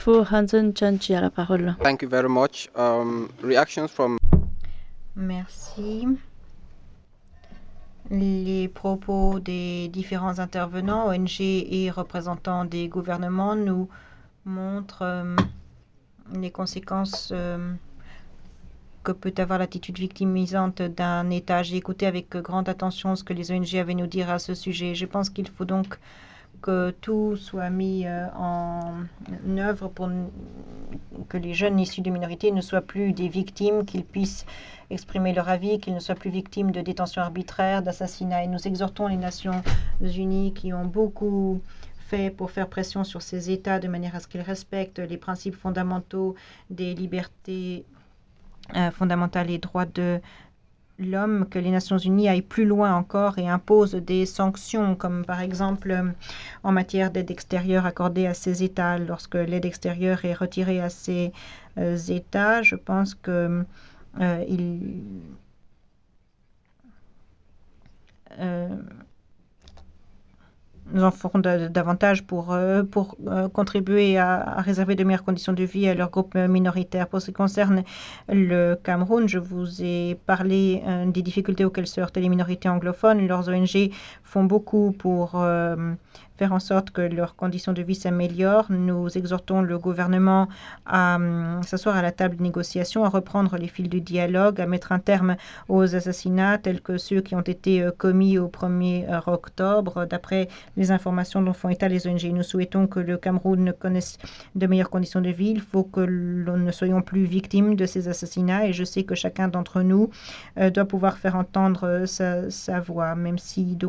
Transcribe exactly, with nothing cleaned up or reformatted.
Fu Hansen Chanchi a la parole. Thank you very much. Um, reactions from Merci. Les propos des différents intervenants, O N G et représentants des gouvernements nous montrent euh, les conséquences euh, que peut avoir l'attitude victimisante d'un État. J'ai écouté avec grande attention ce que les O N G avaient à nous dire à ce sujet. Je pense qu'il faut donc que tout soit mis euh, en œuvre pour que les jeunes issus de minorités ne soient plus des victimes, qu'ils puissent exprimer leur avis, qu'ils ne soient plus victimes de détention arbitraire, d'assassinats. Et nous exhortons les Nations Unies qui ont beaucoup fait pour faire pression sur ces États de manière à ce qu'ils respectent les principes fondamentaux des libertés euh, fondamentales et droits de l'homme, que les Nations Unies aillent plus loin encore et imposent des sanctions, comme par exemple euh, en matière d'aide extérieure accordée à ces États. Lorsque l'aide extérieure est retirée à ces euh, États, je pense que euh, il, euh, nous en ferons de, davantage pour, euh, pour euh, contribuer à, à réserver de meilleures conditions de vie à leurs groupes minoritaires. Pour ce qui concerne le Cameroun, je vous ai parlé euh, des difficultés auxquelles se heurtent les minorités anglophones. Leurs O N G font beaucoup pour euh, faire en sorte que leurs conditions de vie s'améliorent. Nous exhortons le gouvernement à euh, s'asseoir à la table de négociation, à reprendre les fils du dialogue, à mettre un terme aux assassinats tels que ceux qui ont été euh, commis au premier octobre, d'après les informations dont font état les O N G. Nous souhaitons que le Cameroun connaisse de meilleures conditions de vie. Il faut que l'on ne soyons plus victimes de ces assassinats et je sais que chacun d'entre nous euh, doit pouvoir faire entendre sa, sa voix, même si